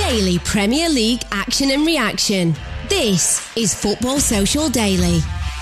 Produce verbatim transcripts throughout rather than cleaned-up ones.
Daily Premier League action and reaction. This is Football Social Daily.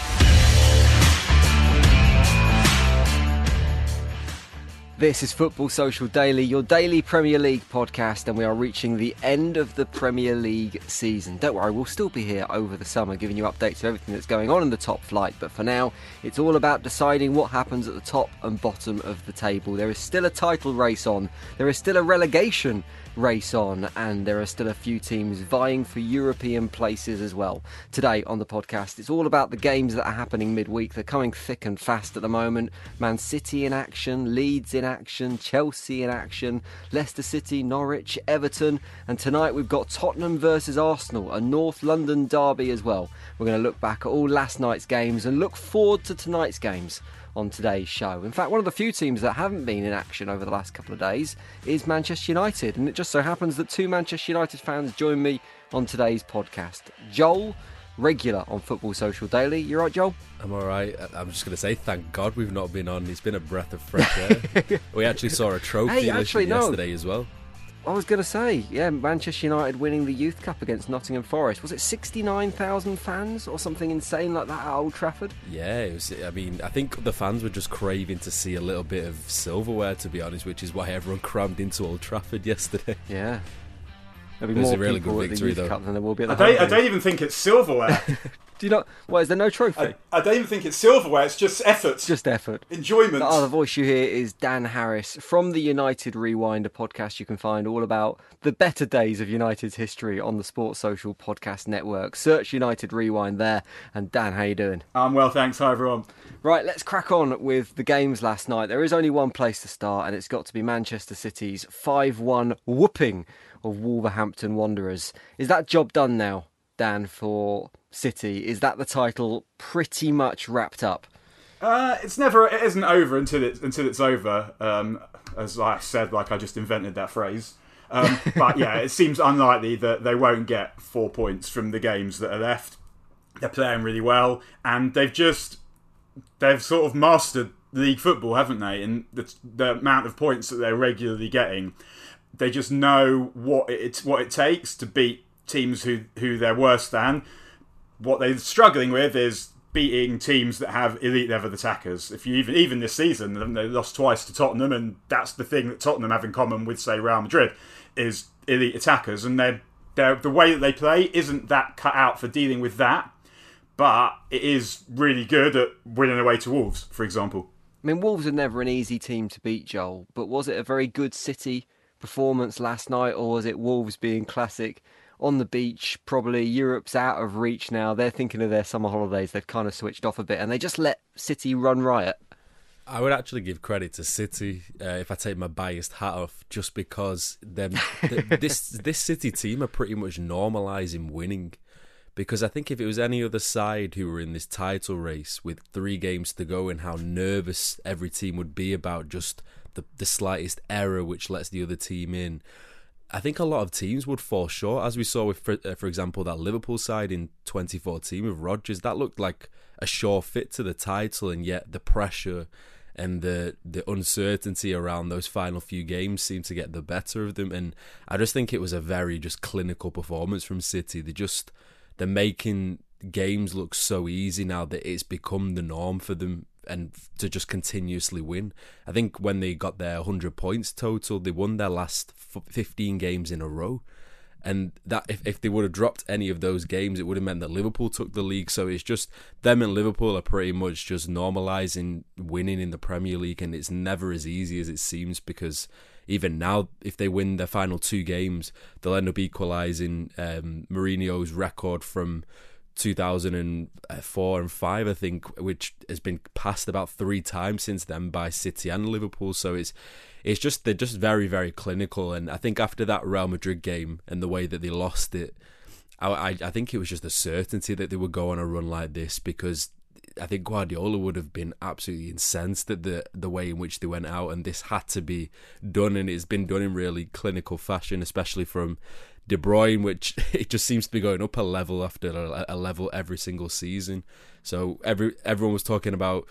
This is Football Social Daily, your daily Premier League podcast, and we are reaching the end of the Premier League season. Don't worry, we'll still be here over the summer giving you updates of everything that's going on in the top flight, but for now, it's all about deciding what happens at the top and bottom of the table. There is still a title race on, there is still a relegation race on, and there are still a few teams vying for European places as well. Today on the podcast, it's all about the games that are happening midweek. They're coming thick and fast at the moment. Man City in action, Leeds in action, Chelsea in action, Leicester City, Norwich, Everton, and tonight we've got Tottenham versus Arsenal, a North London derby as well. We're going to look back at all last night's games and look forward to tonight's games on today's show. In fact, one of the few teams that haven't been in action over the last couple of days is Manchester United, and it just so happens that two Manchester United fans join me on today's podcast. Joel, regular on Football Social Daily. You right, Joel? I'm alright. I'm just going to say thank God we've not been on. It's been a breath of fresh air. We actually saw a trophy hey, actually, no. yesterday as well. I was going to say, yeah, Manchester United winning the Youth Cup against Nottingham Forest. Was it sixty-nine thousand fans or something insane like that at Old Trafford? Yeah, it was. I mean, I think the fans were just craving to see a little bit of silverware, to be honest, which is why everyone crammed into Old Trafford yesterday. Yeah. There'll be it was more a really people good at the victory, Youth though. Cup than there will be at the I don't, I home don't game. even think it's silverware. Do you not? Well, is there no trophy? I, I don't even think it's silverware. It's just effort. Just effort. Enjoyment. The other voice you hear is Dan Harris from the United Rewind, a podcast you can find all about the better days of United's history on the Sports Social Podcast Network. Search United Rewind there. And Dan, how you doing? I'm well, thanks. Hi, everyone. Right, let's crack on with the games last night. There is only one place to start, and it's got to be Manchester City's five one whooping of Wolverhampton Wanderers. Is that job done now, Dan, for City? Is that the title pretty much wrapped up? Uh, it's never. It isn't over until it's until it's over. Um, as I said, like I just invented that phrase. Um, but yeah, it seems unlikely that they won't get four points from the games that are left. They're playing really well, and they've just they've sort of mastered league football, haven't they? And the, the amount of points that they're regularly getting, they just know what it's what it takes to beat teams who who they're worse than. What they're struggling with is beating teams that have elite level attackers. If you even even this season, they lost twice to Tottenham, and that's the thing that Tottenham have in common with, say, Real Madrid, is elite attackers, and they're, they're the way that they play isn't that cut out for dealing with that, but it is really good at winning away to Wolves, for example. I mean, Wolves are never an easy team to beat, Joel, but was it a very good City performance last night, or was it Wolves being classic on the beach? Probably Europe's out of reach now. They're thinking of their summer holidays. They've kind of switched off a bit, and they just let City run riot. I would actually give credit to City uh, if I take my biased hat off, just because them th- this this City team are pretty much normalising winning. Because I think if it was any other side who were in this title race with three games to go, and how nervous every team would be about just the, the slightest error which lets the other team in, I think a lot of teams would fall short, as we saw with, for, uh, for example, that Liverpool side in twenty fourteen with Rodgers. That looked like a sure fit to the title, and yet the pressure and the the uncertainty around those final few games seemed to get the better of them. And I just think it was a very just clinical performance from City. They just they're making games look so easy now that it's become the norm for them, and to just continuously win. I think when they got their one hundred points total, they won their last fifteen games in a row. And that if, if they would have dropped any of those games, it would have meant that Liverpool took the league. So it's just them and Liverpool are pretty much just normalising winning in the Premier League, and it's never as easy as it seems, because even now, if they win their final two games, they'll end up equalising um, Mourinho's record from two thousand four and five, I think, which has been passed about three times since then by City and Liverpool. So it's it's just they're just very, very clinical. And I think after that Real Madrid game and the way that they lost it, I, I, I think it was just a certainty that they would go on a run like this, because I think Guardiola would have been absolutely incensed at the the way in which they went out, and this had to be done, and it's been done in really clinical fashion, especially from De Bruyne, which it just seems to be going up a level after a, a level every single season. So every everyone was talking about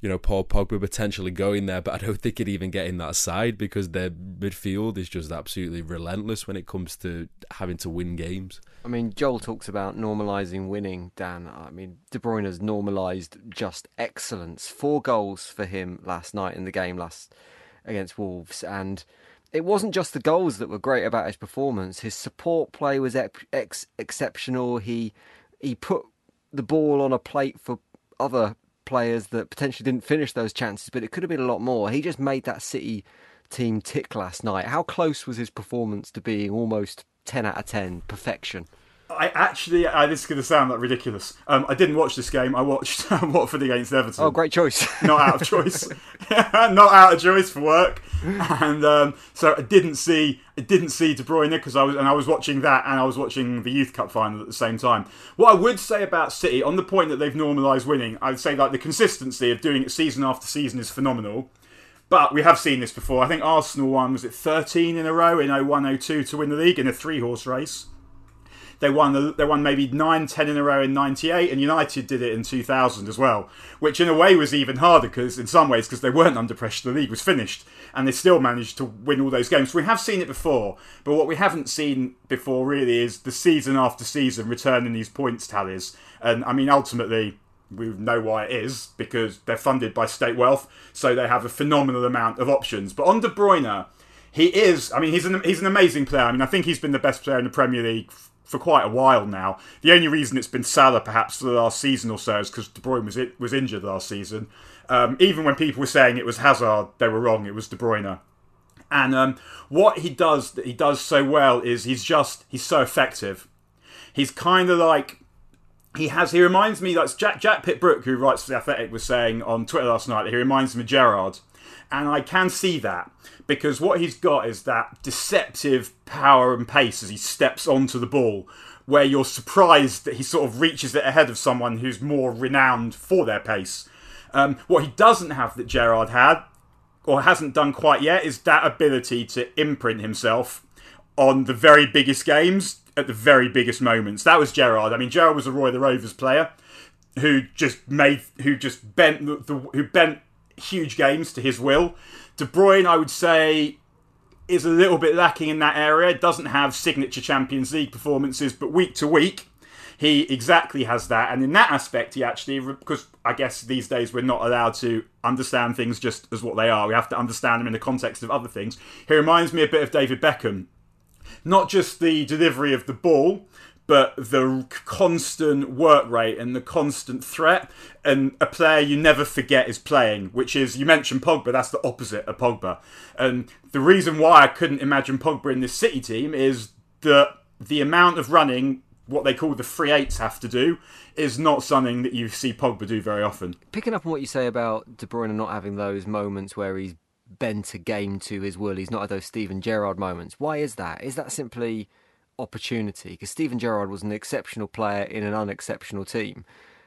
you know, Paul Pogba potentially going there, but I don't think he'd even get in that side because their midfield is just absolutely relentless when it comes to having to win games. I mean, Joel talks about normalising winning, Dan. I mean, De Bruyne has normalised just excellence. Four goals for him last night in the game last against Wolves. And it wasn't just the goals that were great about his performance. His support play was ex- ex- exceptional. He he put the ball on a plate for other players that potentially didn't finish those chances, but it could have been a lot more. He just made that City team tick last night. How close was his performance to being almost ten out of ten perfection? I actually, uh, this is going to sound like ridiculous. Um, I didn't watch this game. I watched Watford against Everton. Oh, great choice. Not out of choice. Not out of choice for work. And um, so I didn't see, I didn't see De Bruyne because I was, and I was watching that, and I was watching the Youth Cup final at the same time. What I would say about City, on the point that they've normalised winning, I would say like the consistency of doing it season after season is phenomenal. But we have seen this before. I think Arsenal won, was it thirteen in a row in oh one oh two to win the league in a three-horse race. They won the, they won maybe nine, ten in a row in ninety-eight, and United did it in two thousand as well, which in a way was even harder because in some ways because they weren't under pressure, the league was finished, and they still managed to win all those games. We have seen it before, but what we haven't seen before really is the season after season returning these points tallies. And I mean, ultimately, we know why it is, because they're funded by state wealth, so they have a phenomenal amount of options. But on De Bruyne, he is, I mean, he's an, he's an amazing player. I mean, I think he's been the best player in the Premier League for quite a while now. The only reason it's been Salah perhaps for the last season or so is because De Bruyne was it was injured last season. Um, even when people were saying it was Hazard, they were wrong. It was De Bruyne. And um, what he does that he does so well is he's just he's so effective. He's kind of like he has. He reminds me like Jack Jack Pitt-Brooke, who writes for The Athletic, was saying on Twitter last night that he reminds him of Gerrard. And I can see that, because what he's got is that deceptive power and pace as he steps onto the ball, where you're surprised that he sort of reaches it ahead of someone who's more renowned for their pace. Um, what he doesn't have that Gerrard had, or hasn't done quite yet, is that ability to imprint himself on the very biggest games at the very biggest moments. That was Gerrard. I mean, Gerrard was a Roy the Rovers player who just made, who just bent the, the who bent huge games to his will. De Bruyne, I would say, is a little bit lacking in that area. Doesn't have signature Champions League performances, but week to week, he exactly has that. And in that aspect, he actually, because I guess these days we're not allowed to understand things just as what they are. We have to understand them in the context of other things. He reminds me a bit of David Beckham. Not just the delivery of the ball, but the constant work rate and the constant threat, and a player you never forget is playing, which is, you mentioned Pogba, that's the opposite of Pogba. And the reason why I couldn't imagine Pogba in this City team is that the amount of running, what they call the free eights have to do, is not something that you see Pogba do very often. Picking up on what you say about De Bruyne not having those moments where he's bent a game to his will, he's not had those Steven Gerrard moments. Why is that? Is that simply opportunity? Because Steven Gerrard was an exceptional player in an unexceptional team.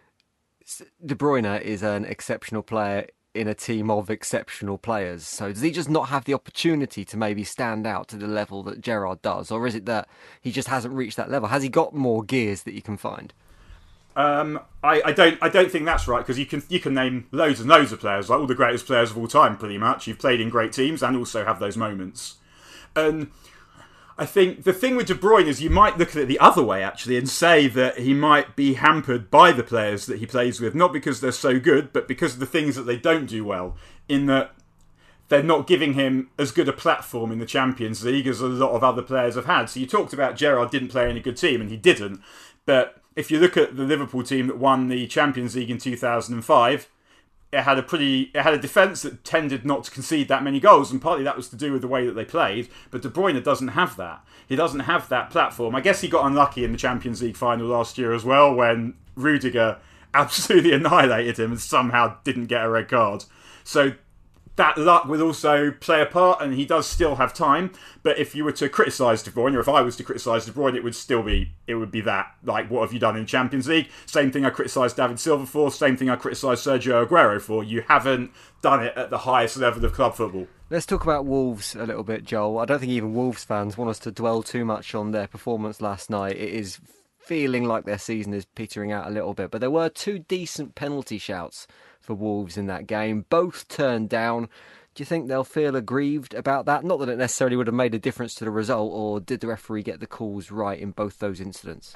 De Bruyne is an exceptional player in a team of exceptional players. So does he just not have the opportunity to maybe stand out to the level that Gerrard does? Or is it that he just hasn't reached that level? Has he got more gears that you can find? Um, I, I don't I don't think that's right, because you can you can name loads and loads of players, like all the greatest players of all time pretty much. You've played in great teams and also have those moments. And I think the thing with De Bruyne is you might look at it the other way, actually, and say that he might be hampered by the players that he plays with, not because they're so good, but because of the things that they don't do well, in that they're not giving him as good a platform in the Champions League as a lot of other players have had. So you talked about Gerrard didn't play in a good team, and he didn't. But if you look at the Liverpool team that won the Champions League in two thousand five, it had a pretty, it had a defence that tended not to concede that many goals, and partly that was to do with the way that they played. But De Bruyne doesn't have that. He doesn't have that platform. I guess he got unlucky in the Champions League final last year as well, when Rudiger absolutely annihilated him and somehow didn't get a red card. So that luck will also play a part, and he does still have time. But if you were to criticise De Bruyne, or if I was to criticise De Bruyne, it would still be it would be that. Like, what have you done in Champions League? Same thing I criticised David Silva for. Same thing I criticised Sergio Aguero for. You haven't done it at the highest level of club football. Let's talk about Wolves a little bit, Joel. I don't think even Wolves fans want us to dwell too much on their performance last night. It is feeling like their season is petering out a little bit. But there were two decent penalty shouts for Wolves in that game, both turned down. Do you think they'll feel aggrieved about that? Not that it necessarily would have made a difference to the result, or did the referee get the calls right in both those incidents?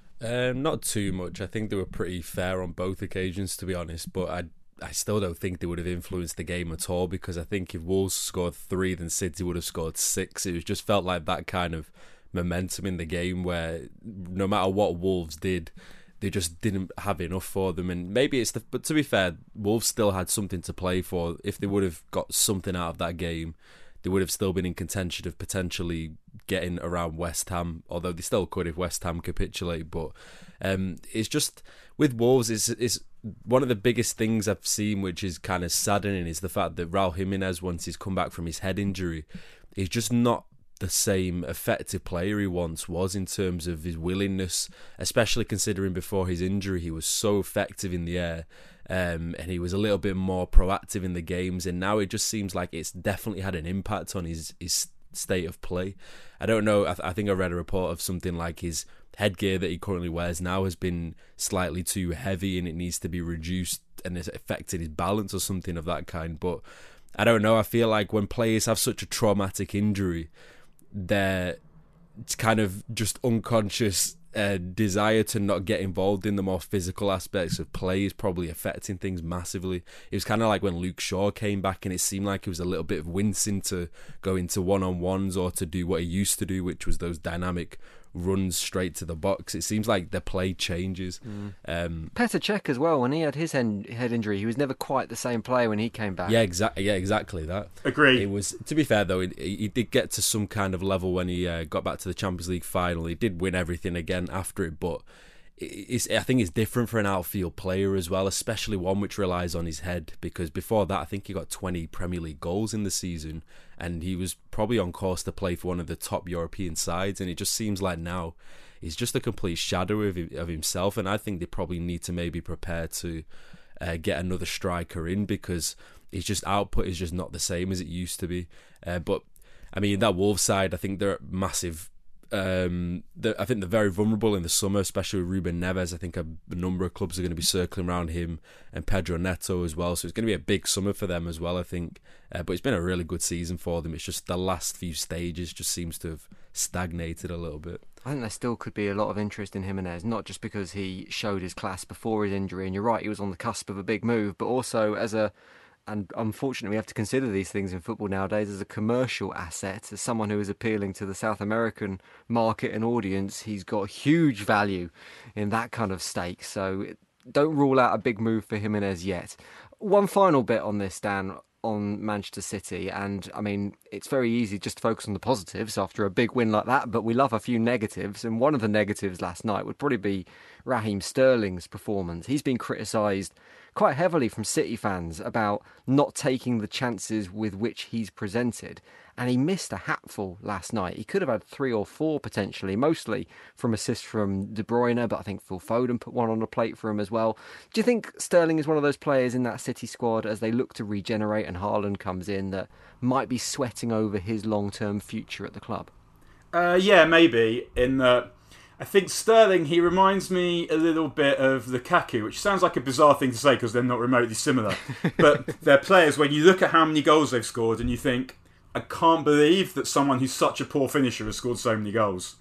Um, not too much. I think they were pretty fair on both occasions, to be honest, but I I still don't think they would have influenced the game at all, because I think if Wolves scored three, then City would have scored six. It was just felt like that kind of momentum in the game where no matter what Wolves did, they just didn't have enough for them. And maybe it's the, but to be fair, Wolves still had something to play for. If they would have got something out of that game, they would have still been in contention of potentially getting around West Ham, although they still could if West Ham capitulate. But um, it's just, with Wolves, it's, it's one of the biggest things I've seen, which is kind of saddening, is the fact that Raul Jimenez, once he's come back from his head injury, is just not the same effective player he once was in terms of his willingness, especially considering before his injury he was so effective in the air, um, and he was a little bit more proactive in the games, and now it just seems like it's definitely had an impact on his, his state of play. I don't know, I, th- I think I read a report of something like his headgear that he currently wears now has been slightly too heavy and it needs to be reduced, and it's affected his balance or something of that kind. But I don't know, I feel like when players have such a traumatic injury, their kind of just unconscious uh, desire to not get involved in the more physical aspects of play is probably affecting things massively. It was kind of like when Luke Shaw came back, and it seemed like it was a little bit of wincing to go into one-on-ones or to do what he used to do, which was those dynamic runs straight to the box. It seems like the play changes. Mm. Um, Petr Cech as well, when he had his head, head injury, he was never quite the same player when he came back. Yeah, exactly. Yeah, exactly that. Agree. It was, to be fair though, he, he did get to some kind of level when he uh, got back to the Champions League final. He did win everything again after it, but it's, I think it's different for an outfield player as well, especially one which relies on his head, because before that I think he got twenty Premier League goals in the season, and he was probably on course to play for one of the top European sides, and it just seems like now he's just a complete shadow of, of himself, and I think they probably need to maybe prepare to uh, get another striker in, because his just output is just not the same as it used to be. Uh, but I mean, that Wolves side, I think they're massive. Um, I think they're very vulnerable in the summer, especially with Ruben Neves. I think a, a number of clubs are going to be circling around him, and Pedro Neto as well. So it's going to be a big summer for them as well, I think. Uh, but it's been a really good season for them. It's just the last few stages just seems to have stagnated a little bit. I think there still could be a lot of interest in Jimenez, not just because he showed his class before his injury, and you're right, he was on the cusp of a big move, but also as a, and unfortunately we have to consider these things in football nowadays, as a commercial asset, as someone who is appealing to the South American market and audience. He's got huge value in that kind of stake, so don't rule out a big move for Jimenez yet. One final bit on this, Dan, on Manchester City, and I mean, it's very easy just to focus on the positives after a big win like that, but we love a few negatives, and one of the negatives last night would probably be Raheem Sterling's performance. He's been criticised quite heavily from City fans about not taking the chances with which he's presented, and he missed a hatful last night. He could have had three or four potentially, mostly from assists from De Bruyne, but I think Phil Foden put one on the plate for him as well. Do you think Sterling is one of those players in that City squad, as they look to regenerate and Haaland comes in, that might be sweating over his long-term future at the club? Uh, yeah, maybe. In that, I think Sterling, he reminds me a little bit of Lukaku, which sounds like a bizarre thing to say because they're not remotely similar. But they're players, when you look at how many goals they've scored and you think, I can't believe that someone who's such a poor finisher has scored so many goals.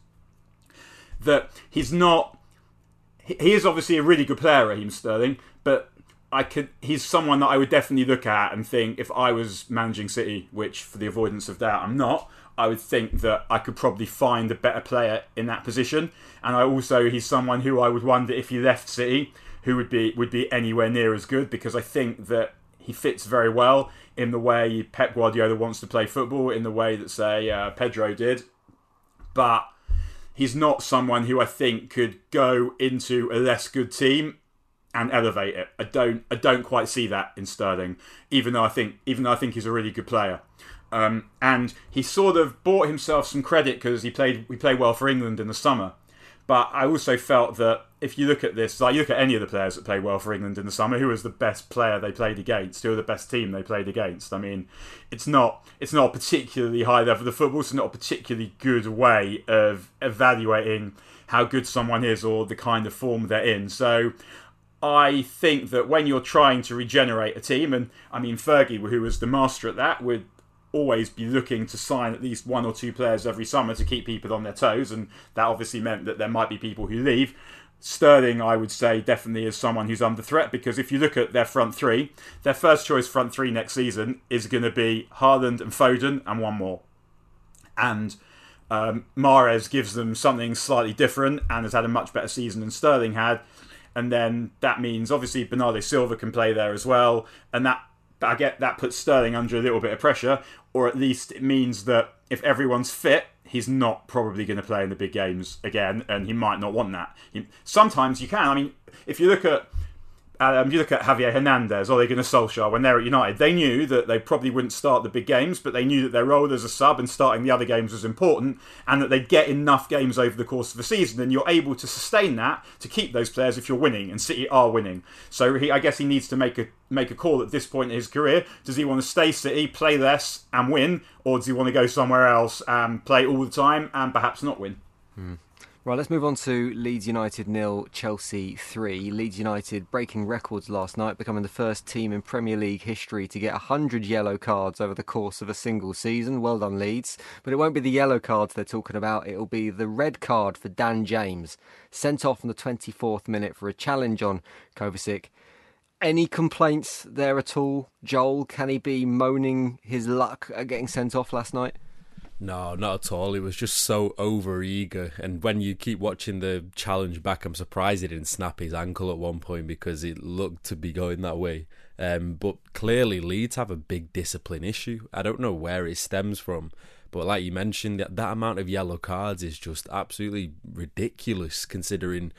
That he's not... He is obviously a really good player, Raheem Sterling, but I could. He's someone that I would definitely look at and think, if I was managing City, which for the avoidance of doubt I'm not, I would think that I could probably find a better player in that position. And I also, he's someone who I would wonder if he left City, who would be would be anywhere near as good, because I think that he fits very well in the way Pep Guardiola wants to play football, in the way that, say, uh, Pedro did. But he's not someone who I think could go into a less good team and elevate it. I don't I don't quite see that in Sterling, even though I think even though I think he's a really good player. Um, and he sort of bought himself some credit because he played we played well for England in the summer. But I also felt that if you look at this, like you look at any of the players that played well for England in the summer, who was the best player they played against, who were the best team they played against. I mean, it's not it's not a particularly high level of football. It's not a particularly good way of evaluating how good someone is or the kind of form they're in. So I think that when you're trying to regenerate a team, and I mean Fergie, who was the master at that, would always be looking to sign at least one or two players every summer to keep people on their toes, and that obviously meant that there might be people who leave. Sterling, I would say, definitely is someone who's under threat, because if you look at their front three, their first choice front three next season is going to be Haaland and Foden and one more. And um, Mahrez gives them something slightly different and has had a much better season than Sterling had. And then that means, obviously, Bernardo Silva can play there as well. And that, I get, that puts Sterling under a little bit of pressure, or at least it means that if everyone's fit, he's not probably going to play in the big games again, and he might not want that. He, sometimes you can. I mean, if you look at um, you look at Javier Hernandez or Ole Gunnar Solskjaer when they're at United, they knew that they probably wouldn't start the big games, but they knew that their role as a sub and starting the other games was important, and that they'd get enough games over the course of the season, and you're able to sustain that to keep those players if you're winning, and City are winning. So he, I guess he needs to make a make a call at this point in his career. Does he want to stay City, play less and win, or does he want to go somewhere else and play all the time and perhaps not win? Hmm. Right, let's move on to Leeds United nil, Chelsea three. Leeds United breaking records last night, becoming the first team in Premier League history to get one hundred yellow cards over the course of a single season. Well done, Leeds. But it won't be the yellow cards they're talking about. It'll be the red card for Dan James, sent off in the twenty-fourth minute for a challenge on Kovacic. Any complaints there at all, Joel? Can he be moaning his luck at getting sent off last night? No, not at all. He was just so over-eager. And when you keep watching the challenge back, I'm surprised he didn't snap his ankle at one point, because it looked to be going that way. Um, but clearly, Leeds have a big discipline issue. I don't know where it stems from. But like you mentioned, that, that amount of yellow cards is just absolutely ridiculous, considering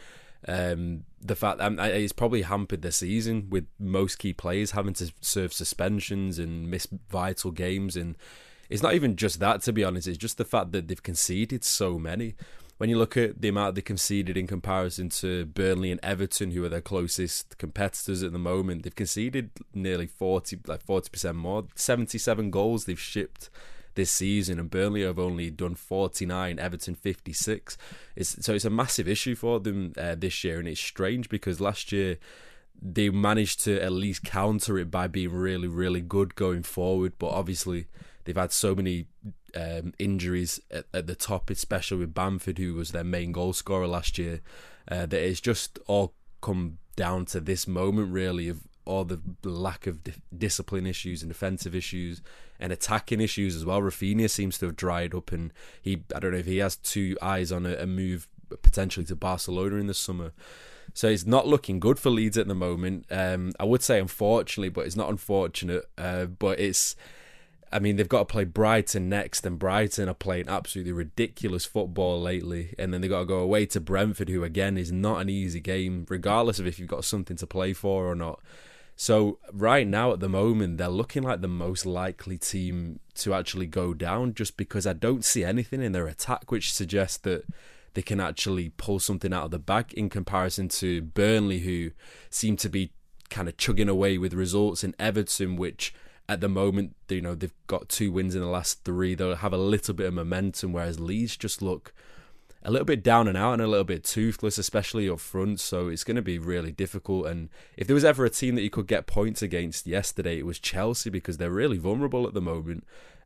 um, the fact that um, it's probably hampered the season, with most key players having to serve suspensions and miss vital games. And it's not even just that, to be honest. It's just the fact that they've conceded so many. When you look at the amount they conceded in comparison to Burnley and Everton, who are their closest competitors at the moment, they've conceded nearly forty, like forty percent more. seventy-seven goals they've shipped this season, and Burnley have only done forty-nine, Everton fifty-six. It's, so it's a massive issue for them uh, this year, and it's strange because last year they managed to at least counter it by being really, really good going forward, but obviously they've had so many um, injuries at, at the top, especially with Bamford, who was their main goal scorer last year, uh, that it's just all come down to this moment, really, of all the lack of di- discipline issues and defensive issues and attacking issues as well. Rafinha seems to have dried up, and he I don't know if he has two eyes on a, a move potentially to Barcelona in the summer. So it's not looking good for Leeds at the moment. Um, I would say unfortunately, but it's not unfortunate. Uh, but it's, I mean, they've got to play Brighton next, and Brighton are playing absolutely ridiculous football lately. And then they've got to go away to Brentford, who again is not an easy game, regardless of if you've got something to play for or not. So right now at the moment, they're looking like the most likely team to actually go down, just because I don't see anything in their attack which suggests that they can actually pull something out of the bag in comparison to Burnley, who seem to be kind of chugging away with results, in Everton, which at the moment, you know, they've got two wins in the last three. They'll have a little bit of momentum, whereas Leeds just look a little bit down and out and a little bit toothless, especially up front. So it's going to be really difficult. And if there was ever a team that you could get points against yesterday, it was Chelsea, because they're really vulnerable at the moment.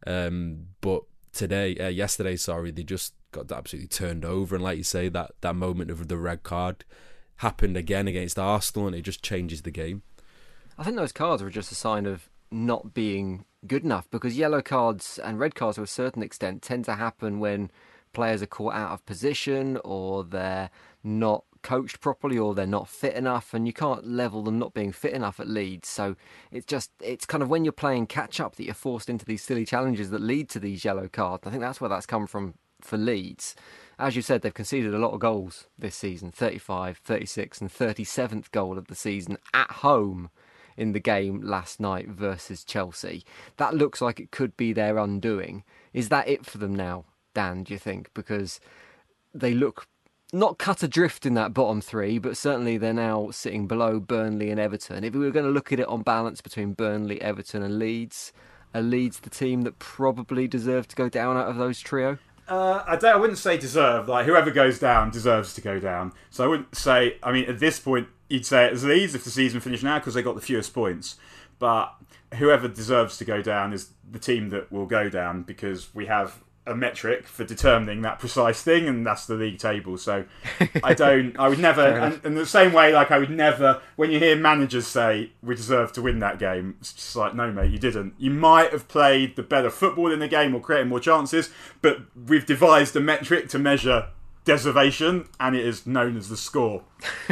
Um, but today, uh, yesterday, sorry, they just got absolutely turned over. And like you say, that, that moment of the red card happened again against Arsenal, and it just changes the game. I think those cards were just a sign of not being good enough, because yellow cards and red cards to a certain extent tend to happen when players are caught out of position, or they're not coached properly, or they're not fit enough, and you can't level them not being fit enough at Leeds. So it's just, it's kind of when you're playing catch up that you're forced into these silly challenges that lead to these yellow cards. I think that's where that's come from for Leeds. As you said, they've conceded a lot of goals this season, thirty-five, thirty-six and thirty-seventh goal of the season at home in the game last night versus Chelsea. That looks like it could be their undoing. Is that it for them now, Dan, do you think? Because they look not cut adrift in that bottom three, but certainly they're now sitting below Burnley and Everton. If we were going to look at it on balance between Burnley, Everton and Leeds, are Leeds the team that probably deserve to go down out of those trio? Uh, I, don't, I wouldn't say deserve. Like, whoever goes down deserves to go down. So I wouldn't say, I mean, at this point, you'd say it's Leeds if the season finished now because they got the fewest points. But whoever deserves to go down is the team that will go down, because we have a metric for determining that precise thing, and that's the league table. So I don't, I would never, and in the same way, like I would never, when you hear managers say we deserve to win that game, it's just like, no mate, you didn't. You might have played the better football in the game or created more chances, but we've devised a metric to measure deservation, and it is known as the score.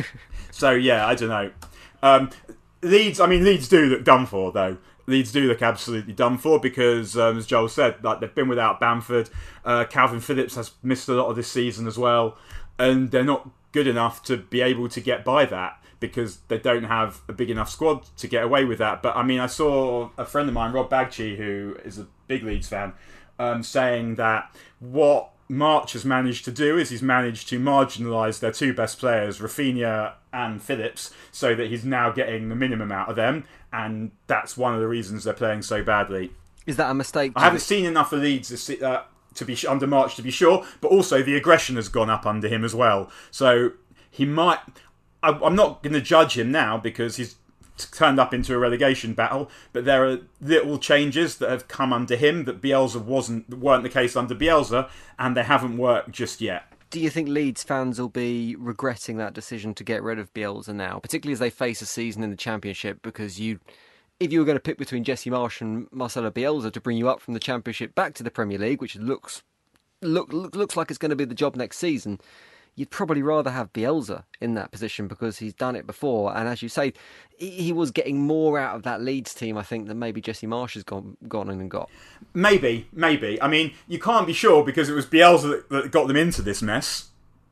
So yeah, I don't know. Um, Leeds, I mean, Leeds do look done for though. Leeds do look absolutely done for because, um, as Joel said, like they've been without Bamford. Uh, Calvin Phillips has missed a lot of this season as well, and they're not good enough to be able to get by that because they don't have a big enough squad to get away with that. But I mean, I saw a friend of mine, Rob Bagchi, who is a big Leeds fan, um, saying that what March has managed to do is he's managed to marginalise their two best players, Rafinha and Phillips, so that he's now getting the minimum out of them, and that's one of the reasons they're playing so badly. Is that a mistake? I haven't seen enough of Leeds uh, to be under March to be sure, but also the aggression has gone up under him as well. So he might. I, I'm not going to judge him now because he's turned up into a relegation battle, but there are little changes that have come under him that Bielsa wasn't weren't the case under Bielsa, and they haven't worked just yet. Do you think Leeds fans will be regretting that decision to get rid of Bielsa now, particularly as they face a season in the Championship? Because you, if you were going to pick between Jesse Marsch and Marcelo Bielsa to bring you up from the Championship back to the Premier League, which looks look, look looks like it's going to be the job next season, you'd probably rather have Bielsa in that position because he's done it before. And as you say, he was getting more out of that Leeds team, I think, than maybe Jesse Marsch has gone, gone in and got. Maybe, maybe. I mean, you can't be sure because it was Bielsa that, that got them into this mess.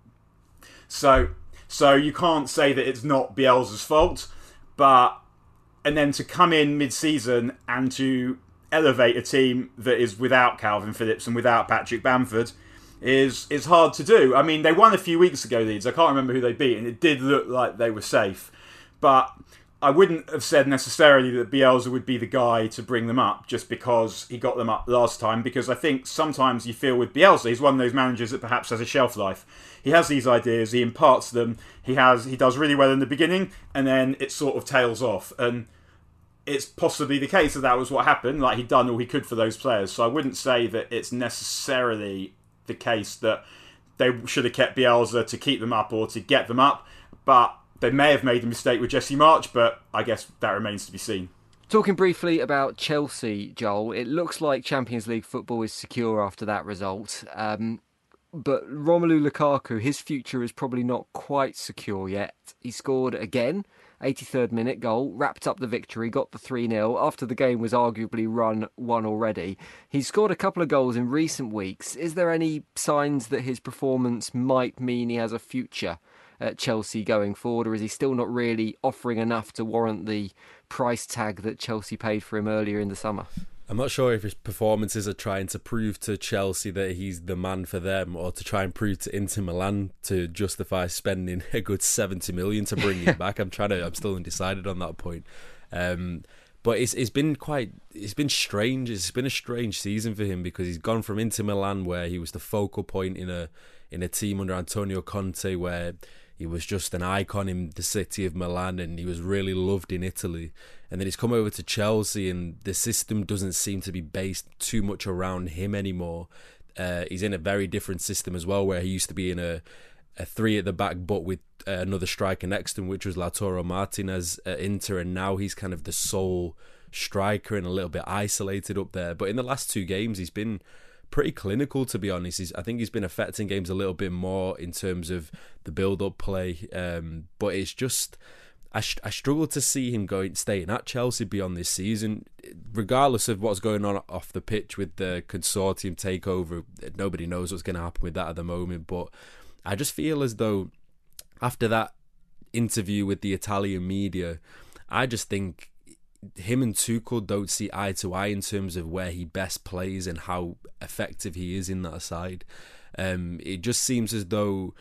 So, so you can't say that it's not Bielsa's fault. But, and then to come in mid-season and to elevate a team that is without Calvin Phillips and without Patrick Bamford is is hard to do. I mean, they won a few weeks ago, Leeds. I can't remember who they beat, and it did look like they were safe. But I wouldn't have said necessarily that Bielsa would be the guy to bring them up just because he got them up last time, because I think sometimes you feel with Bielsa, he's one of those managers that perhaps has a shelf life. He has these ideas, he imparts them, he has he does really well in the beginning, and then it sort of tails off. And it's possibly the case that that was what happened, like he'd done all he could for those players. So I wouldn't say that it's necessarily the case that they should have kept Bielsa to keep them up or to get them up, but they may have made a mistake with Jesse Marsch, but I guess that remains to be seen. Talking briefly about Chelsea, Joel, it looks like Champions League football is secure after that result, um, but Romelu Lukaku, his future is probably not quite secure yet. He scored again, eighty-third minute goal, wrapped up the victory, got the three nil after the game was arguably run one already. He's scored a couple of goals in recent weeks. Is there any signs that his performance might mean he has a future at Chelsea going forward, or is he still not really offering enough to warrant the price tag that Chelsea paid for him earlier in the summer? I'm not sure if his performances are trying to prove to Chelsea that he's the man for them, or to try and prove to Inter Milan to justify spending a good seventy million to bring him back. I'm trying to. I'm still undecided on that point. Um, but it's it's been quite. It's been strange. It's been a strange season for him because he's gone from Inter Milan, where he was the focal point in a in a team under Antonio Conte, where he was just an icon in the city of Milan and he was really loved in Italy. And then he's come over to Chelsea and the system doesn't seem to be based too much around him anymore. Uh, he's in a very different system as well, where he used to be in a, a three at the back but with uh, another striker next to him, which was Lautaro Martinez at Inter, and now he's kind of the sole striker and a little bit isolated up there. But in the last two games he's been pretty clinical, to be honest. He's, I think he's been affecting games a little bit more in terms of the build-up play. Um, but it's just, I, sh- I struggle to see him going staying at Chelsea beyond this season, regardless of what's going on off the pitch with the consortium takeover. Nobody knows what's going to happen with that at the moment. But I just feel as though after that interview with the Italian media, I just think him and Tuchel don't see eye to eye in terms of where he best plays and how effective he is in that side. Um, it just seems as though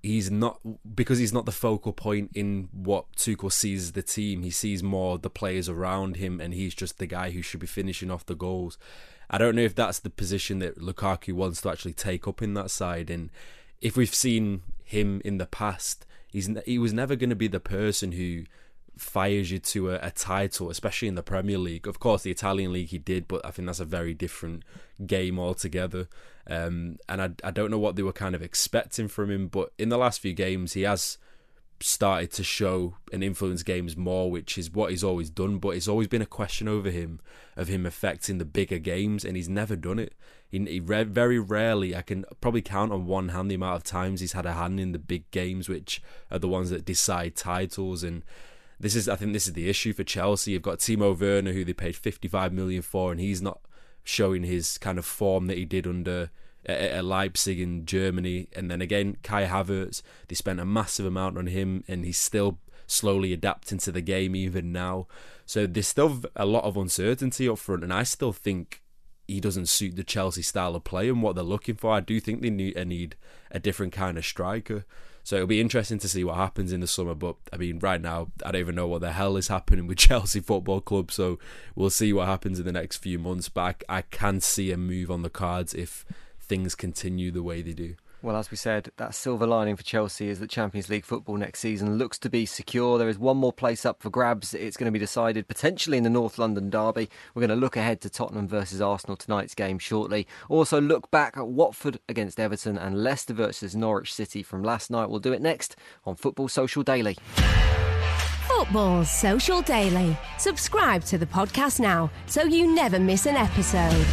he's not, because he's not the focal point in what Tuchel sees as the team. He sees more the players around him, and he's just the guy who should be finishing off the goals. I don't know if that's the position that Lukaku wants to actually take up in that side. And if we've seen him in the past, he's he was never going to be the person who fires you to a, a title, especially in the Premier League. Of course, the Italian League he did, but I think that's a very different game altogether. Um, and I, I don't know what they were kind of expecting from him, but in the last few games, he has started to show and influence games more, which is what he's always done. But it's always been a question over him of him affecting the bigger games, and he's never done it. He, he re- very rarely, I can probably count on one hand the amount of times he's had a hand in the big games, which are the ones that decide titles. And This is, I think, this is the issue for Chelsea. You've got Timo Werner, who they paid fifty-five million for, and he's not showing his kind of form that he did under at Leipzig in Germany. And then again, Kai Havertz, they spent a massive amount on him, and he's still slowly adapting to the game even now. So there's still a lot of uncertainty up front, and I still think he doesn't suit the Chelsea style of play and what they're looking for. I do think they need, need a different kind of striker. So it'll be interesting to see what happens in the summer. But, I mean, right now, I don't even know what the hell is happening with Chelsea Football Club. So we'll see what happens in the next few months. But I, I can see a move on the cards if things continue the way they do. Well, as we said, that silver lining for Chelsea is that Champions League football next season looks to be secure. There is one more place up for grabs. It's going to be decided potentially in the North London derby. We're going to look ahead to Tottenham versus Arsenal tonight's game shortly. Also look back at Watford against Everton and Leicester versus Norwich City from last night. We'll do it next on Football Social Daily. Football Social Daily. Subscribe to the podcast now so you never miss an episode.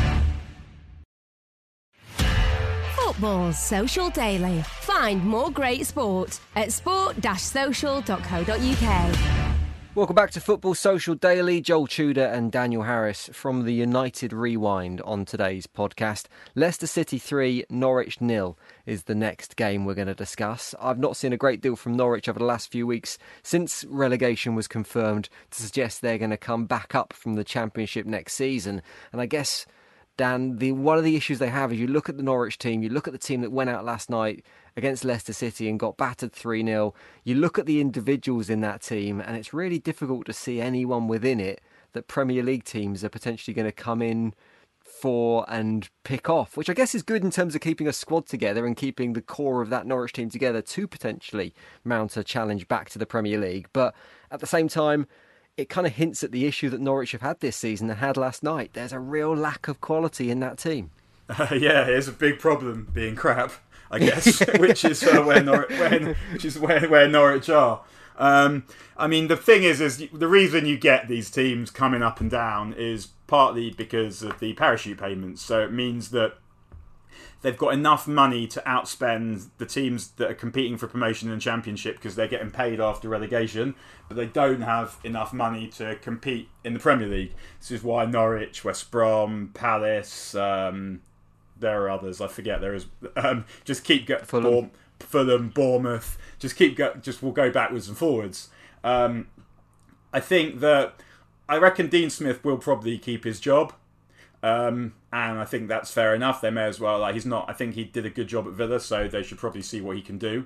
Football Social Daily. Find more great sport at sport dash social dot co dot uk. Welcome back to Football Social Daily. Joel Tudor and Daniel Harris from the United Rewind on today's podcast. Leicester City three, Norwich nil is the next game we're going to discuss. I've not seen a great deal from Norwich over the last few weeks since relegation was confirmed to suggest they're going to come back up from the Championship next season. And I guess, Dan, the one of the issues they have is you look at the Norwich team, you look at the team that went out last night against Leicester City and got battered three nil. You look at the individuals in that team, and it's really difficult to see anyone within it that Premier League teams are potentially going to come in for and pick off, which I guess is good in terms of keeping a squad together and keeping the core of that Norwich team together to potentially mount a challenge back to the Premier League. But at the same time, it kind of hints at the issue that Norwich have had this season and had last night. There's a real lack of quality in that team. Uh, yeah, it's a big problem being crap, I guess, which is uh, where, Nor- where which is where, where Norwich are. Um, I mean, the thing is, is the reason you get these teams coming up and down is partly because of the parachute payments. So it means that they've got enough money to outspend the teams that are competing for promotion and championship because they're getting paid after relegation, but they don't have enough money to compete in the Premier League. This is why Norwich, West Brom, Palace, um, there are others, I forget, there is, um, just keep going, Fulham. Fulham, Bournemouth, just keep go, just will go backwards and forwards. Um, I think that, I reckon Dean Smith will probably keep his job. Um, and I think that's fair enough. They may as well. Like he's not. I think he did a good job at Villa, so they should probably see what he can do.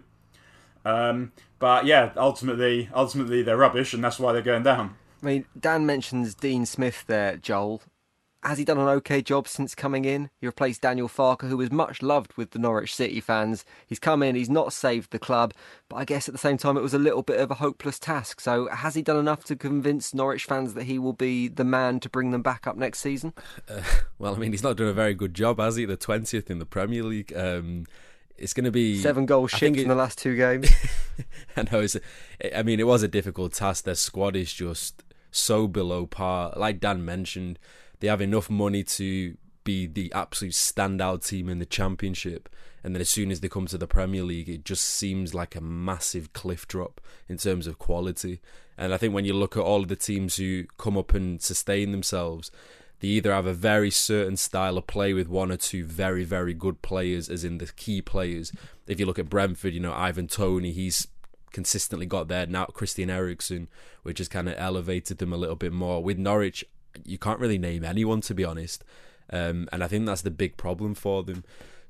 Um, but yeah, ultimately, ultimately they're rubbish, and that's why they're going down. I mean, Dan mentions Dean Smith there, Joel. Has he done an okay job since coming in? He replaced Daniel Farke, who was much loved with the Norwich City fans. He's come in, he's not saved the club, but I guess at the same time it was a little bit of a hopeless task. So has he done enough to convince Norwich fans that he will be the man to bring them back up next season? Uh, well, I mean, he's not done a very good job, has he? The twentieth in the Premier League. Um, it's going to be... Seven goals shipped in the last two games. I know. It's a, I mean, it was a difficult task. Their squad is just so below par. Like Dan mentioned, they have enough money to be the absolute standout team in the Championship, and then as soon as they come to the Premier League, it just seems like a massive cliff drop in terms of quality. And I think when you look at all of the teams who come up and sustain themselves, they either have a very certain style of play with one or two very, very good players, as in the key players. If you look at Brentford, you know, Ivan Toney, he's consistently got there. Now Christian Eriksen, which has kind of elevated them a little bit more. With Norwich, you can't really name anyone, to be honest. Um, and I think that's the big problem for them.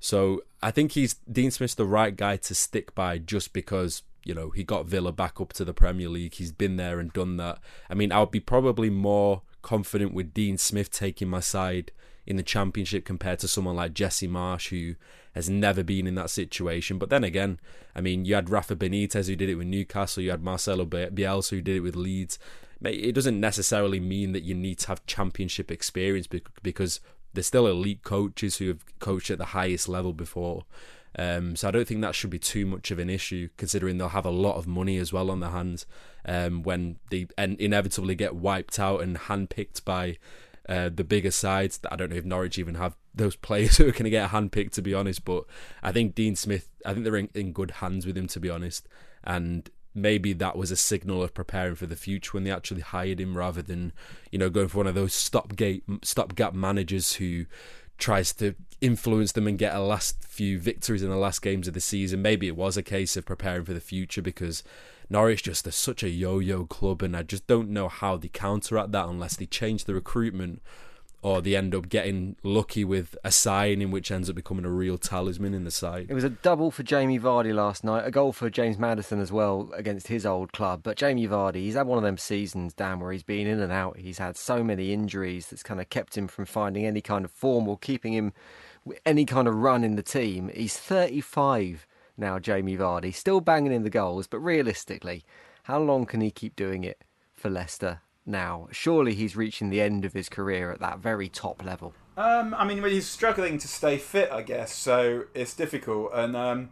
So I think he's Dean Smith's the right guy to stick by just because, you know, he got Villa back up to the Premier League. He's been there and done that. I mean, I would be probably more confident with Dean Smith taking my side in the Championship compared to someone like Jesse Marsch, who has never been in that situation. But then again, I mean, you had Rafa Benitez who did it with Newcastle, you had Marcelo Bielsa who did it with Leeds. It doesn't necessarily mean that you need to have Championship experience because there's still elite coaches who have coached at the highest level before. Um, so I don't think that should be too much of an issue, considering they'll have a lot of money as well on their hands um, when they inevitably get wiped out and handpicked by uh, the bigger sides. I don't know if Norwich even have those players who are going to get handpicked, to be honest. But I think Dean Smith, I think they're in, in good hands with him, to be honest. And maybe that was a signal of preparing for the future when they actually hired him, rather than, you know, going for one of those stopgap stopgap managers who tries to influence them and get a last few victories in the last games of the season. Maybe it was a case of preparing for the future, because Norwich just is such a yo-yo club, and I just don't know how they counteract that unless they change the recruitment or they end up getting lucky with a signing which ends up becoming a real talisman in the side. It was a double for Jamie Vardy last night, a goal for James Maddison as well against his old club. But Jamie Vardy, he's had one of them seasons, Dan, where he's been in and out. He's had so many injuries that's kind of kept him from finding any kind of form or keeping him with any kind of run in the team. He's thirty-five now, Jamie Vardy, still banging in the goals, but realistically, how long can he keep doing it for Leicester now? Surely he's reaching the end of his career at that very top level. Um, I mean, well, he's struggling to stay fit, I guess, so it's difficult. And um,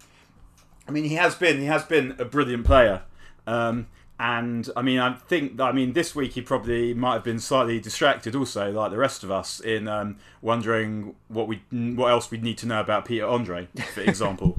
I mean, he has been he has been a brilliant player. Um, and I mean, I think I mean this week he probably might have been slightly distracted, also, like the rest of us, in um, wondering what we what else we'd need to know about Peter Andre, for example.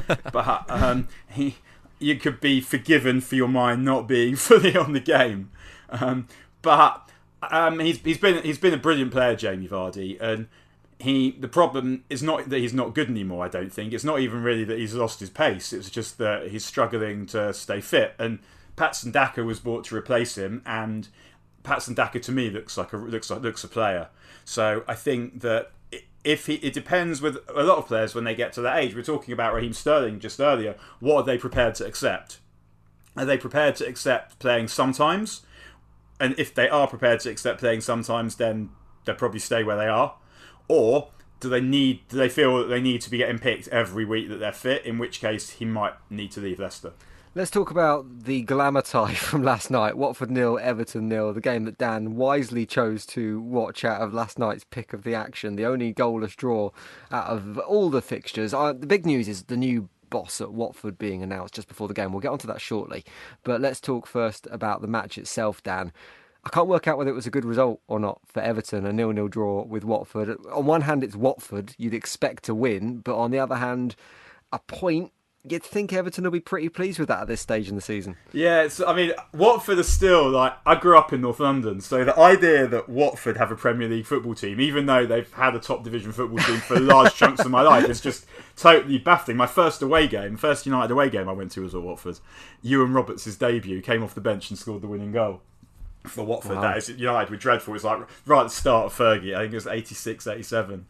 But um, he you could be forgiven for your mind not being fully on the game. Um, But um, he's he's been he's been a brilliant player, Jamie Vardy, and he the problem is not that he's not good anymore. I don't think it's not even really that he's lost his pace. It's just that he's struggling to stay fit. And Patson Daka was brought to replace him, and Patson Daka to me looks like a looks like looks a player. So I think that if he it depends with a lot of players when they get to that age. We're talking about Raheem Sterling just earlier. What are they prepared to accept? Are they prepared to accept playing sometimes? And if they are prepared to accept playing sometimes, then they'll probably stay where they are. Or do they need? Do they feel that they need to be getting picked every week that they're fit? In which case, he might need to leave Leicester. Let's talk about the glamour tie from last night. Watford nil, Everton nil. The game that Dan wisely chose to watch out of last night's pick of the action. The only goalless draw out of all the fixtures. Uh, the big news is the new boss at Watford being announced just before the game. We'll get onto that shortly. But let's talk first about the match itself, Dan. I can't work out whether it was a good result or not for Everton, a nil-nil draw with Watford. On one hand, it's Watford. You'd expect to win. But on the other hand, a point, you'd think Everton will be pretty pleased with that at this stage in the season. Yeah, it's, I mean, Watford are still, like, I grew up in North London, so the idea that Watford have a Premier League football team, even though they've had a top division football team for large chunks of my life, is just totally baffling. My first away game, first United away game I went to was at Watford. Ewan Roberts' debut, came off the bench and scored the winning goal for Watford. Wow. That is, United were dreadful. It was like right at the start of Fergie. I think it was eighty-six, eighty-seven.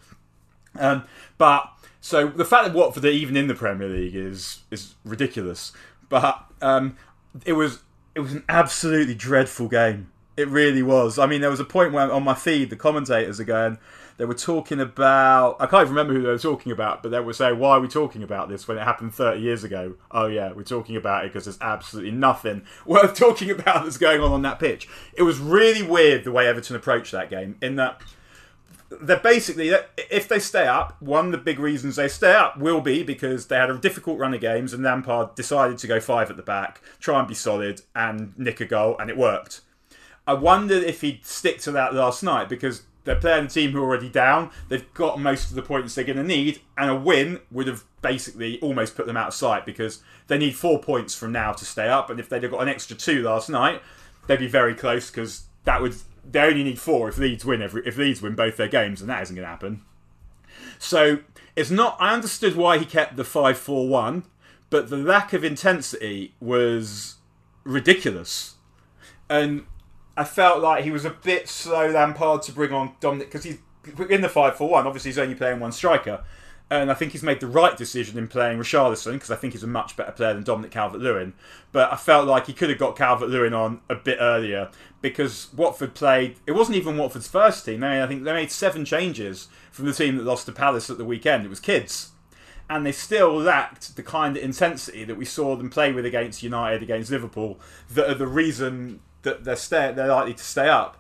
Um, but so the fact that Watford are even in the Premier League is is ridiculous. But um, it was it was an absolutely dreadful game. It really was. I mean, there was a point where on my feed the commentators are going, they were talking about, I can't even remember who they were talking about, but they were saying, why are we talking about this when it happened thirty years ago? Oh yeah, we're talking about it because there's absolutely nothing worth talking about that's going on on that pitch. It was really weird the way Everton approached that game, in that they're basically, if they stay up, one of the big reasons they stay up will be because they had a difficult run of games and Lampard decided to go five at the back, try and be solid and nick a goal, and it worked. I wondered if he'd stick to that last night, because they're playing a team who are already down. They've got most of the points they're going to need, and a win would have basically almost put them out of sight, because they need four points from now to stay up. And if they'd have got an extra two last night, they'd be very close, because that would they only need four if Leeds win every if Leeds win both their games, and that isn't going to happen. So it's not. I understood why he kept the five four one, but the lack of intensity was ridiculous, and I felt like he was a bit slow, Lampard, to bring on Dominic, because he's in the five four one. Obviously, he's only playing one striker, And I think he's made the right decision in playing Richarlison, because I think he's a much better player than Dominic Calvert-Lewin. But I felt like he could have got Calvert-Lewin on a bit earlier, because Watford played... It wasn't even Watford's first team. They, I think they made seven changes from the team that lost to Palace at the weekend. It was kids. And they still lacked the kind of intensity that we saw them play with against United, against Liverpool, that are the reason that they're, stay, they're likely to stay up.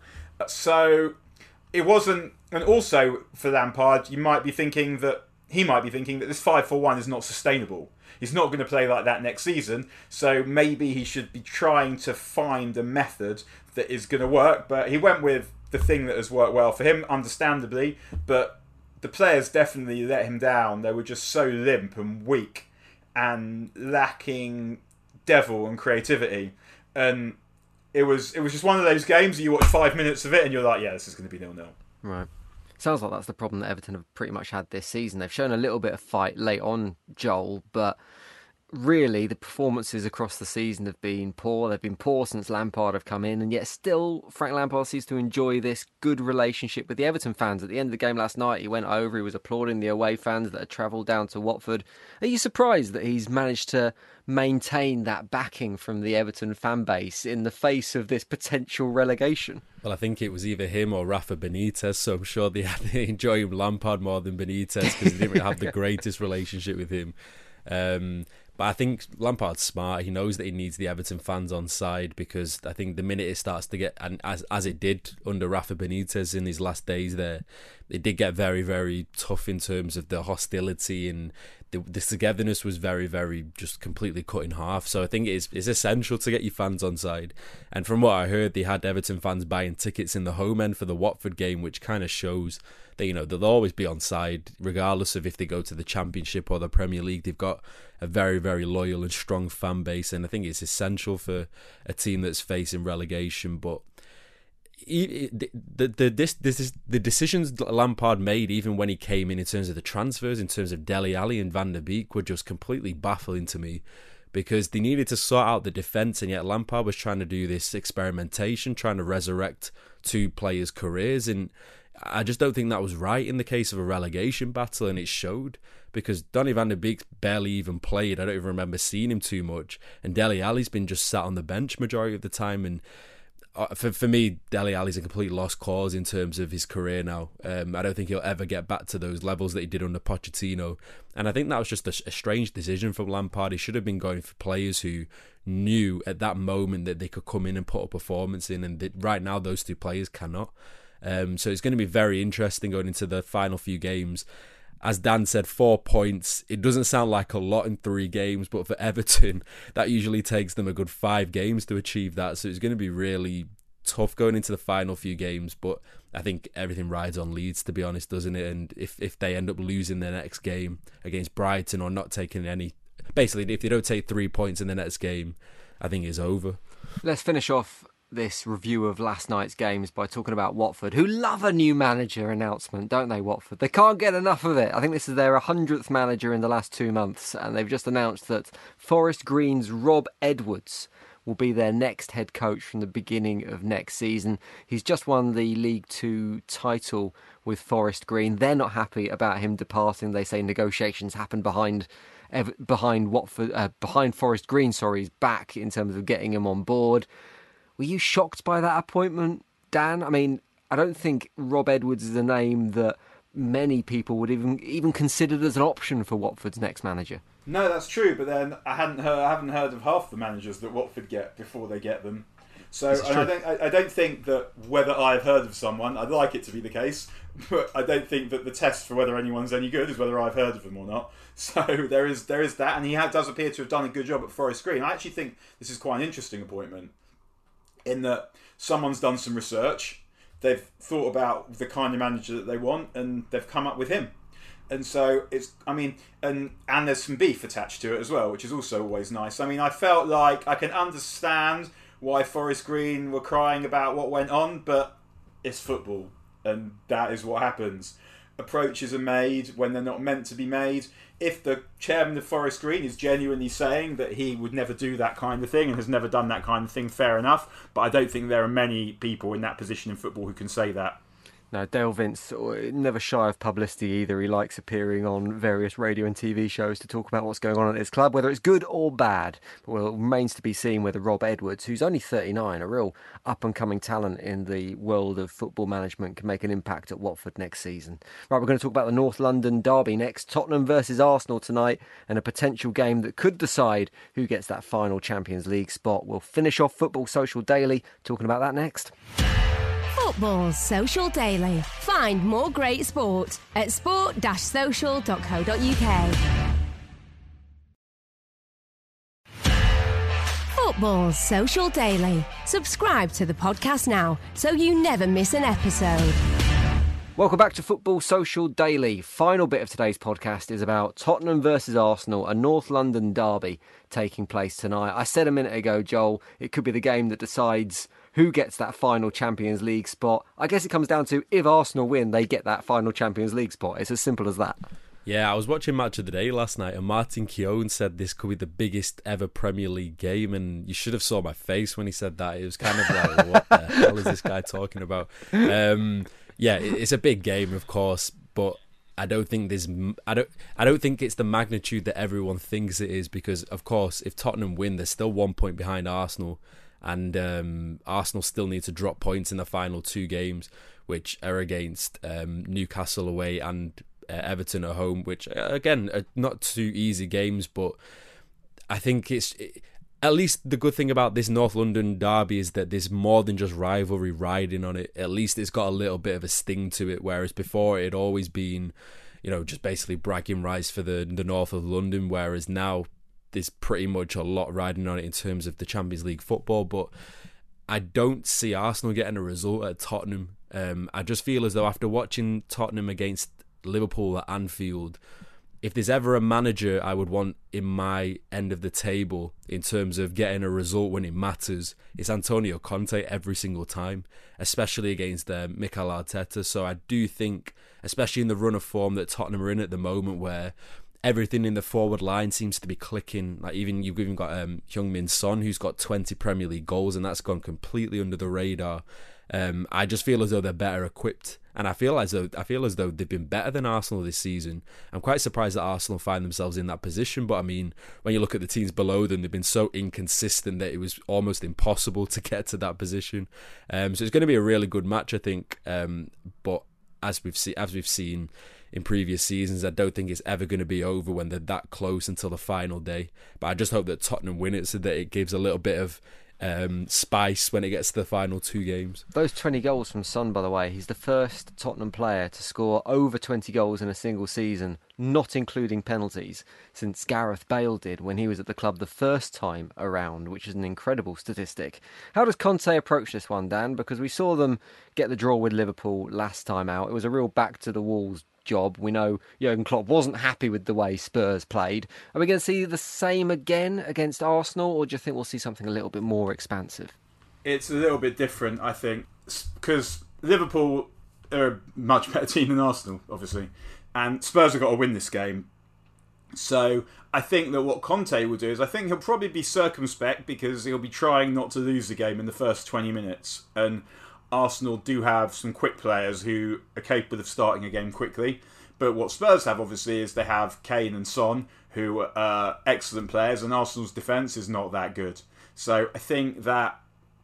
So it wasn't... And also, for Lampard, you might be thinking that... He might be thinking that this five four one is not sustainable. He's not going to play like that next season, so maybe he should be trying to find a method that is going to work. But he went with the thing that has worked well for him, understandably, but the players definitely let him down. They were just so limp and weak and lacking devil and creativity. And it was it was just one of those games that you watch five minutes of it and you're like, yeah, this is going to be nil nil. Right. Sounds like that's the problem that Everton have pretty much had this season. They've shown a little bit of fight late on, Joel, but really the performances across the season have been poor. They've been poor since Lampard have come in, and yet still Frank Lampard seems to enjoy this good relationship with the Everton fans. At the end of the game last night, he went over, he was applauding the away fans that had travelled down to Watford. Are you surprised that he's managed to maintain that backing from the Everton fan base in the face of this potential relegation? Well, I think it was either him or Rafa Benitez, so I'm sure they, they enjoy Lampard more than Benitez because they didn't have the greatest relationship with him. Um, but I think Lampard's smart. He knows that he needs the Everton fans on side, because I think the minute it starts to get, and as as it did under Rafa Benitez in his last days there, it did get very, very tough in terms of the hostility, and the, the togetherness was very, very just completely cut in half. So I think it is it's essential to get your fans on side. And from what I heard, they had Everton fans buying tickets in the home end for the Watford game, which kind of shows that, you know, they'll always be on side regardless of if they go to the Championship or the Premier League. They've got a very, very loyal and strong fan base, and I think it's essential for a team that's facing relegation. But the the the, this, this is, the decisions Lampard made, even when he came in in terms of the transfers, in terms of Dele Alli and Van der Beek, were just completely baffling to me, because they needed to sort out the defence, and yet Lampard was trying to do this experimentation, trying to resurrect two players' careers, and I just don't think that was right in the case of a relegation battle, and it showed, because Donny van der Beek barely even played. I don't even remember seeing him too much, and Dele Alli's been just sat on the bench majority of the time, and for for me, Dele Alli's a complete lost cause in terms of his career now. Um, I don't think he'll ever get back to those levels that he did under Pochettino, and I think that was just a, a strange decision from Lampard. He should have been going for players who knew at that moment that they could come in and put a performance in, and that right now those two players cannot. Um, so it's going to be very interesting going into the final few games. As Dan said, four points. It doesn't sound like a lot in three games, but for Everton, that usually takes them a good five games to achieve that. So it's going to be really tough going into the final few games. But I think everything rides on Leeds, to be honest, doesn't it? And if, if they end up losing their next game against Brighton, or not taking any... Basically, if they don't take three points in the next game, I think it's over. Let's finish off this review of last night's games by talking about Watford, who love a new manager announcement, don't they, Watford? They can't get enough of it. I think this is their hundredth manager in the last two months, and they've just announced that Forest Green's Rob Edwards will be their next head coach from the beginning of next season. He's just won the League Two title with Forest Green. They're not happy about him departing. They say negotiations happened behind behind Watford, uh, behind Forest Green, sorry's back in terms of getting him on board. Were you shocked by that appointment, Dan? I mean, I don't think Rob Edwards is a name that many people would even even considered as an option for Watford's next manager. No, that's true. But then I hadn't heard I haven't heard of half the managers that Watford get before they get them. So and I don't I, I don't think that whether I've heard of someone, I'd like it to be the case, but I don't think that the test for whether anyone's any good is whether I've heard of them or not. So there is there is that, and he does appear to have done a good job at Forest Green. I actually think this is quite an interesting appointment, in that someone's done some research, they've thought about the kind of manager that they want, and they've come up with him. And so it's, I mean, and and there's some beef attached to it as well, which is also always nice. I mean, I felt like I can understand why Forest Green were crying about what went on, but it's football, and that is what happens. Approaches are made when they're not meant to be made. If the chairman of Forest Green is genuinely saying that he would never do that kind of thing and has never done that kind of thing, fair enough. But I don't think there are many people in that position in football who can say that. No, Dale Vince, never shy of publicity either. He likes appearing on various radio and T V shows to talk about what's going on at his club, whether it's good or bad. But well, it remains to be seen whether Rob Edwards, who's only thirty-nine, a real up-and-coming talent in the world of football management, can make an impact at Watford next season. Right, we're going to talk about the North London derby next. Tottenham versus Arsenal tonight, and a potential game that could decide who gets that final Champions League spot. We'll finish off Football Social Daily talking about that next. Football Social Daily. Find more great sport at sport dash social dot co dot uk. Football Social Daily. Subscribe to the podcast now so you never miss an episode. Welcome back to Football Social Daily. Final bit of today's podcast is about Tottenham versus Arsenal, a North London derby taking place tonight. I said a minute ago, Joel, it could be the game that decides who gets that final Champions League spot. I guess it comes down to if Arsenal win, they get that final Champions League spot. It's as simple as that. Yeah, I was watching Match of the Day last night, and Martin Keown said this could be the biggest ever Premier League game, and you should have saw my face when he said that. It was kind of like, what the hell is this guy talking about? Um, yeah, it's a big game, of course, but I don't think there's, I don't, I don't think it's the magnitude that everyone thinks it is, because, of course, if Tottenham win, they're still one point behind Arsenal. And um, Arsenal still need to drop points in the final two games, which are against um, Newcastle away and uh, Everton at home, which, uh, again, are not two easy games. But I think it's... It, at least the good thing about this North London derby is that there's more than just rivalry riding on it. At least it's got a little bit of a sting to it, whereas before it had always been, you know, just basically bragging rights for the, the north of London, whereas now there's pretty much a lot riding on it in terms of the Champions League football. But I don't see Arsenal getting a result at Tottenham. Um, I just feel as though after watching Tottenham against Liverpool at Anfield, if there's ever a manager I would want in my end of the table in terms of getting a result when it matters, it's Antonio Conte every single time, especially against uh, Mikel Arteta. So I do think, especially in the run of form that Tottenham are in at the moment, where everything in the forward line seems to be clicking. Like even you've even got um, Heung-min Son, who's got twenty Premier League goals, and that's gone completely under the radar. Um, I just feel as though they're better equipped, and I feel as though I feel as though they've been better than Arsenal this season. I'm quite surprised that Arsenal find themselves in that position, but I mean, when you look at the teams below them, they've been so inconsistent that it was almost impossible to get to that position. Um, so it's going to be a really good match, I think. Um, but as we've seen, as we've seen. in previous seasons, I don't think it's ever going to be over when they're that close until the final day. But I just hope that Tottenham win it so that it gives a little bit of um, spice when it gets to the final two games. Those twenty goals from Son, by the way, he's the first Tottenham player to score over twenty goals in a single season, not including penalties, since Gareth Bale did when he was at the club the first time around, which is an incredible statistic. How does Conte approach this one, Dan? Because we saw them get the draw with Liverpool last time out. It was a real back-to-the-walls job. We know Jurgen Klopp wasn't happy with the way Spurs played. Are we going to see the same again against Arsenal, or do you think we'll see something a little bit more expansive? It's a little bit different, I think, because Liverpool are a much better team than Arsenal, obviously, and Spurs have got to win this game. So I think that what Conte will do is I think he'll probably be circumspect, because he'll be trying not to lose the game in the first twenty minutes, and Arsenal do have some quick players who are capable of starting a game quickly. But what Spurs have, obviously, is they have Kane and Son, who are excellent players, and Arsenal's defence is not that good. So I think that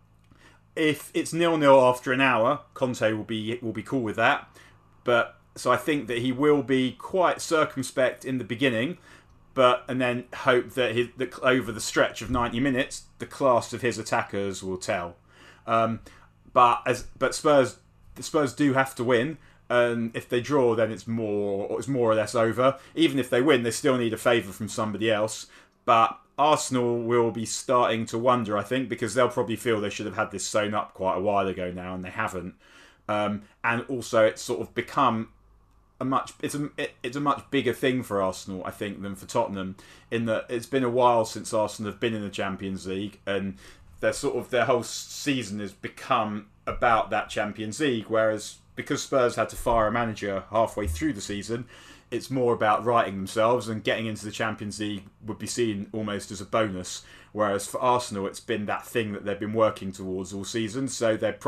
if it's nil-nil after an hour, Conte will be will be cool with that. But so I think that he will be quite circumspect in the beginning, but and then hope that, his, that over the stretch of ninety minutes, the class of his attackers will tell. Um, But as but Spurs Spurs do have to win, and if they draw, then it's more it's more or less over. Even if they win, they still need a favour from somebody else. But Arsenal will be starting to wonder, I think, because they'll probably feel they should have had this sewn up quite a while ago now, and they haven't. Um, and also, it's sort of become a much it's a it, it's a much bigger thing for Arsenal, I think, than for Tottenham. In that it's been a while since Arsenal have been in the Champions League, and their sort of their whole season has become about that Champions League, whereas because Spurs had to fire a manager halfway through the season, it's more about righting themselves, and getting into the Champions League would be seen almost as a bonus. Whereas for Arsenal, it's been that thing that they've been working towards all season, so they're probably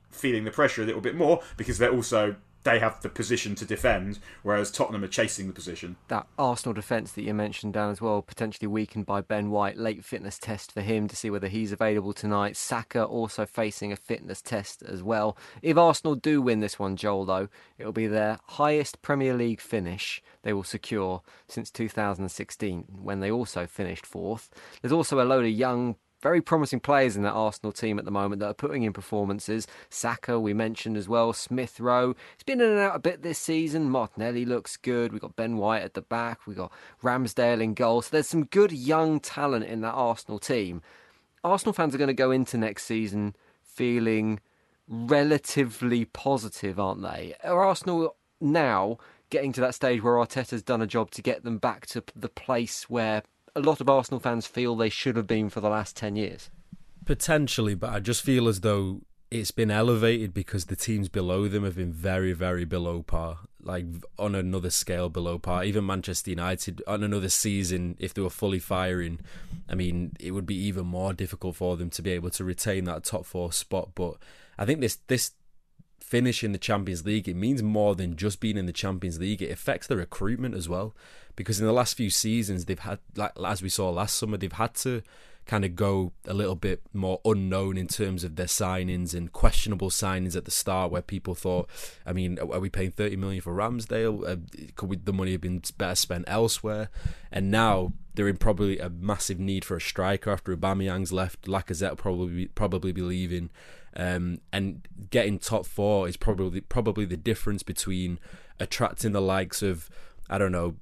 feeling the pressure a little bit more because they're also they have the position to defend, whereas Tottenham are chasing the position. That Arsenal defence that you mentioned, Dan, as well, potentially weakened by Ben White. Late fitness test for him to see whether he's available tonight. Saka also facing a fitness test as well. If Arsenal do win this one, Joel, though, it'll be their highest Premier League finish they will secure since two thousand sixteen, when they also finished fourth. There's also a load of young, very promising players in that Arsenal team at the moment that are putting in performances. Saka, we mentioned as well. Smith Rowe, he's been in and out a bit this season. Martinelli looks good. We've got Ben White at the back. We've got Ramsdale in goal. So there's some good young talent in that Arsenal team. Arsenal fans are going to go into next season feeling relatively positive, aren't they? Are Arsenal now getting to that stage where Arteta's done a job to get them back to the place where a lot of Arsenal fans feel they should have been for the last ten years? Potentially, but I just feel as though it's been elevated because the teams below them have been very, very below par, like on another scale below par. Even Manchester United, on another season, if they were fully firing, I mean, it would be even more difficult for them to be able to retain that top four spot. But I think this this finish in the Champions League, it means more than just being in the Champions League. It affects the recruitment as well, because in the last few seasons they've had, like as we saw last summer, they've had to kind of go a little bit more unknown in terms of their signings, and questionable signings at the start where people thought, I mean, are we paying thirty million for Ramsdale? Uh, could we, the money have been better spent elsewhere? And now they're in probably a massive need for a striker after Aubameyang's left. Lacazette will probably probably be leaving. Um, and getting top four is probably probably the difference between attracting the likes of, I don't know,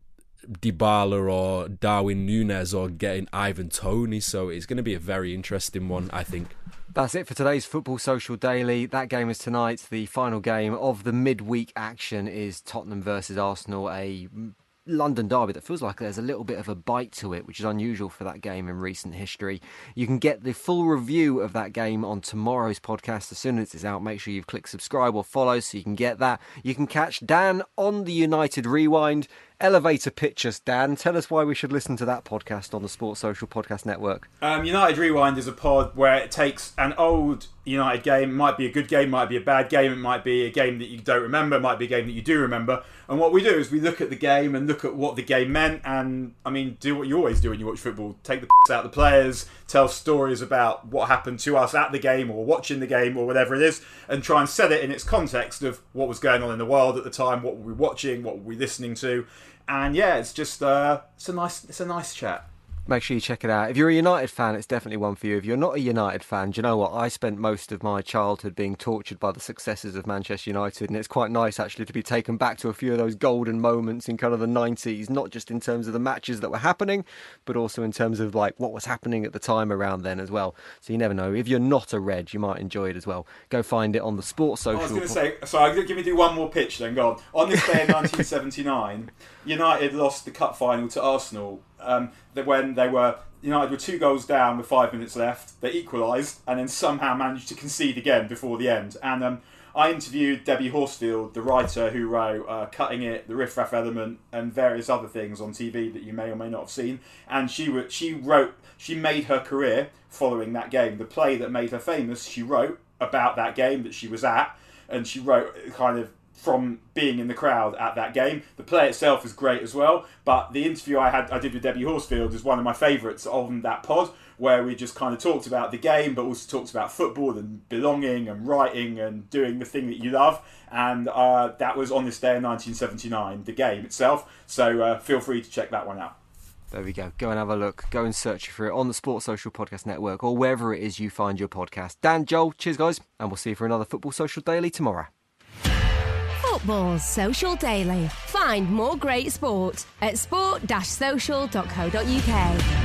Dybala or Darwin Núñez, or getting Ivan Toney. So it's going to be a very interesting one, I think. That's it for today's Football Social Daily. That game is tonight. The final game of the midweek action is Tottenham versus Arsenal, a London derby that feels like there's a little bit of a bite to it, which is unusual for that game in recent history. You can get the full review of that game on tomorrow's podcast as soon as it's out. Make sure you've clicked subscribe or follow so you can get that. You can catch Dan on the United Rewind. Elevator pitch us, Dan. Tell us why we should listen to that podcast on the Sports Social Podcast Network. Um, United Rewind is a pod where it takes an old United game. It might be a good game, might be a bad game, it might be a game that you don't remember, it might be a game that you do remember. And what we do is we look at the game and look at what the game meant, and, I mean, do what you always do when you watch football. Take the piss out of the players, tell stories about what happened to us at the game or watching the game or whatever it is, and try and set it in its context of what was going on in the world at the time, what were we watching, what were we listening to. And yeah, it's just uh, it's a nice it's a nice chat. Make sure you check it out. If you're a United fan, it's definitely one for you. If you're not a United fan, do you know what? I spent most of my childhood being tortured by the successes of Manchester United, and it's quite nice actually to be taken back to a few of those golden moments in kind of the nineties, not just in terms of the matches that were happening, but also in terms of like what was happening at the time around then as well. So you never know. If you're not a Red, you might enjoy it as well. Go find it on the Sports Social. I was going to say, sorry, give me do one more pitch then, go on. On this day in nineteen seventy-nine, United lost the cup final to Arsenal. Um, when they were United were two goals down with five minutes left, they equalised and then somehow managed to concede again before the end. And um, I interviewed Debbie Horsfield, the writer who wrote uh, Cutting It, The Riff Raff Element, and various other things on T V that you may or may not have seen. And she w- she wrote, she made her career following that game. The play that made her famous, she wrote about that game that she was at, and she wrote kind of from being in the crowd at that game. The play itself is great as well, but the interview I had I did with Debbie Horsfield is one of my favourites on that pod, where we just kind of talked about the game, but also talked about football and belonging and writing and doing the thing that you love. And uh, that was on this day in nineteen seventy-nine, the game itself. So uh, feel free to check that one out. There we go. Go and have a look. Go and search for it on the Sports Social Podcast Network or wherever it is you find your podcast. Dan, Joel, cheers guys, and we'll see you for another Football Social Daily tomorrow. Football Social Daily. Find more great sport at sport dash social dot co dot uk.